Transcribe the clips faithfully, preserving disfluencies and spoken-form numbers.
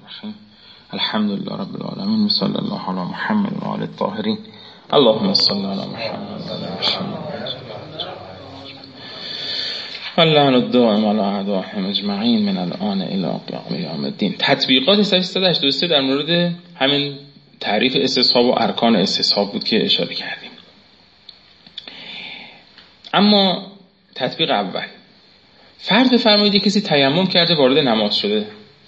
الرحیم. الحمدلله رب العالمین و صلی الله علی محمد و آل الطاهرین. اللهم صل علی محمد و آل محمد. اللعن الدائم علی اعدائهم اجمعین من الان الی قیام یوم الدین. تطبیقات صد و هشتاد و سه در مورد همین تعریف استصحاب و ارکان استصحاب بود که اشاره کردیم. اما تطبیق اول، فرض بفرمایید کسی تیمم کرده وارد نماز شده،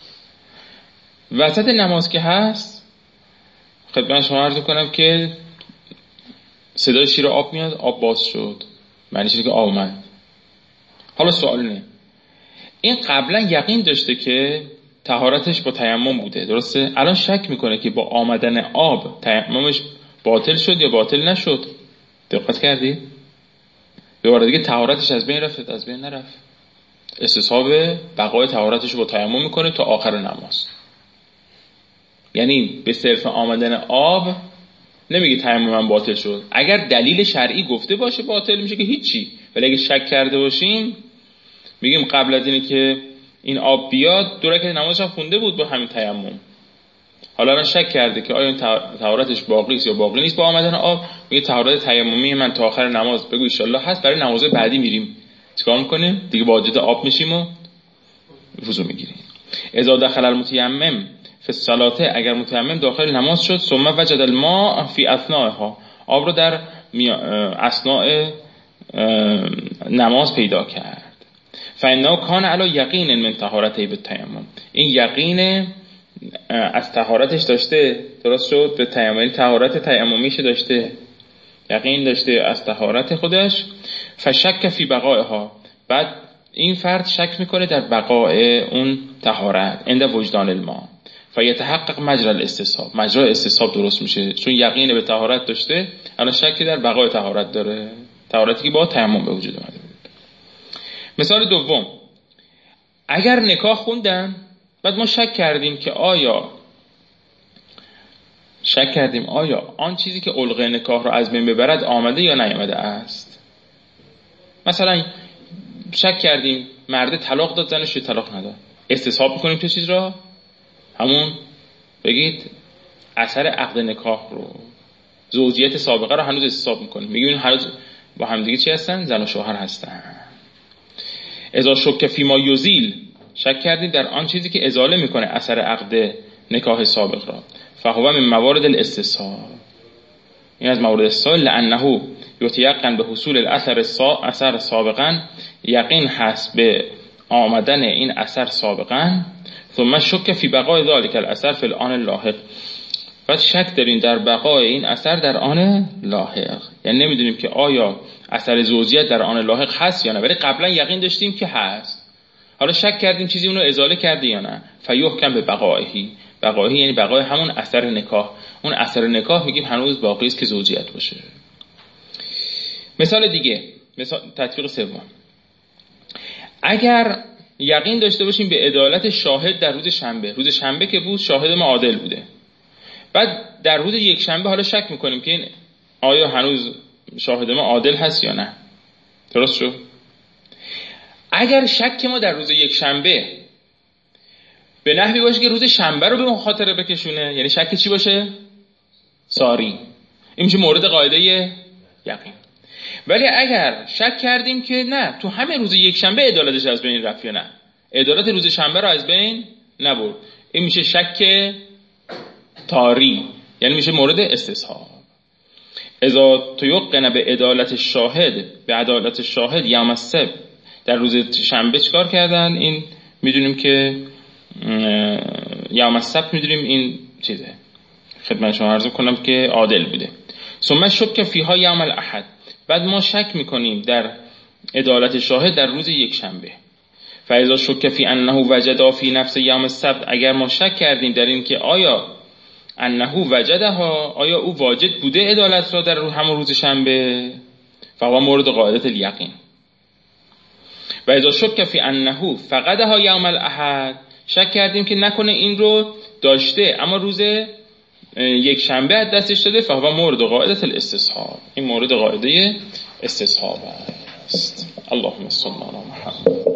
وسط نماز که هست خدمت شما عرض کنم که صدای شیر آب میاد، آب باز شد، معنی چیه که آب اومد. حالا سوال اینه، این قبلا یقین داشته که طهارتش با تیمم بوده، درسته؟ الان شک میکنه که با آمدن آب تیممش باطل شد یا باطل نشد. دقت کردی؟ به وارد دیگه طهارتش از بین رفت از بین نرفت. استصحاب بقای طهارتش رو با تیمم میکنه تا آخر نماز. یعنی به صرف آمدن آب نمیگه تیمم باطل شد. اگر دلیل شرعی گفته باشه باطل میشه که هیچی، ولی اگه شک کرده باشیم میگیم قبل از اینه که این آب بیاد دو رکعت نمازش هم خونده بود با همین تیمم. حالا الان شک کرده که آیا این طهارتش باقی است یا باقی نیست با آمدن آب، میگه طهارت تیممی من تا آخر نماز بگو ان شاء الله هست، برای نماز بعدی میریم چیکار میکنیم دیگه؟ واجد آب میشیم و وضو میگیریم. اذا دخل المتیمم فی الصلاه، اگر متیمم داخل نماز شد، ثم وجد الماء فی اثناءها، آب رو در اثناء نماز پیدا کرد، فانه کان علی یقین من طهارته بالتیمم، این یقین از طهارتش داشته، درست شد، به تیمم طهارت تیممیش داشته، یقین داشته از طهارت خودش. فشک فی بقائها، بعد این فرد شک میکنه در بقای اون طهارت عند وجدان الماء، فیتحقق مجرى الاستصحاب، مجرای استصحاب درست میشه چون یقین به طهارت داشته، الان شکی در بقای طهارت داره، طهارتی که با تیمم به وجود اومده بود. مثال دوم، اگر نکاح خوندن بعد ما شک کردیم که آیا شک کردیم آیا آن چیزی که علقه نکاح رو از بین ببرد آمده یا نیامده است. مثلا شک کردیم مرد طلاق داد زنش طلاق نداد، استصحاب میکنیم چه چیز را؟ همون بگید اثر عقد نکاح رو، زوجیت سابقه رو هنوز استصحاب میکنیم، میگیم هنوز با هم دیگه چی هستن؟ زن و شوهر هستن. اذا شک فی ما یزیل، شک کردیم در آن چیزی که ازاله میکنه اثر عقد نکاح سابق را، فهو من موارد الاستصحاب، این از موارد استصحاب، لانه یتیقن به حصول الاثر اثر سابقا، یقین هست به آمدن این اثر سابقا، ثم شک فی بقای ذلک الاثر فی الان اللاحق، بعد شک داریم در بقای این اثر در آن لاحق، یعنی نمیدونیم که آیا اثر زوجیت در آن لاحق هست یا نه، ولی قبلا یقین داشتیم که هست، حالا شک کردیم چیزی اونو ازاله کرده یا نه، فیحکم به بقایهی، بقایهی یعنی بقای همون اثر نکاح، اون اثر نکاح میگیم هنوز باقی است که زوجیت باشه. مثال دیگه، مثال تطبیق سوم، اگر یقین داشته باشیم به عدالت شاهد در روز شنبه، روز شنبه که بود شاهد ما عادل بوده، بعد در روز یک شنبه حالا شک میکنیم که این آیا هنوز شاهد ما عادل هست یا نه، درست شد؟ اگر شک ما در روز یک شنبه به نحوی باشه که روز شنبه رو به مخاطره بکشونه، یعنی شک چی باشه؟ ساری، این میشه مورد قاعده یقین. ولی اگر شک کردیم که نه تو همه روز یک شنبه عدالتش از بین رفت یا نه، عدالت روز شنبه رو از بین نبرد، این میشه شک تاری، یعنی میشه مورد استصحاب. اذا تیقن به عدالت شاهد، به عدالت شاهد یوم السبت، در روز شنبه چیکار کردن؟ این میدونیم که یوم السبت میدونیم این چیزه، خدمت شما عرض کنم که عادل بوده. ثم شک فیها یوم الاحد، بعد ما شک میکنیم در عدالت شاهد در روز یک شنبه. فاذا شک فی انه وجد فی نفس یوم السبت، اگر ما شک کردیم در این که آیا انه وجدها، آیا او واجد بوده عدالت را در همون روز شنبه، فهو مورد قاعده الیقین. و اذا شک فی انه فقدها یوم الاحد، شک کردیم که نکنه این رو داشته اما روز یک شنبه از دستش داده، فهو مورد قاعده الاستصحاب، این مورد قاعده استصحاب است. اللهم صل علی محمد.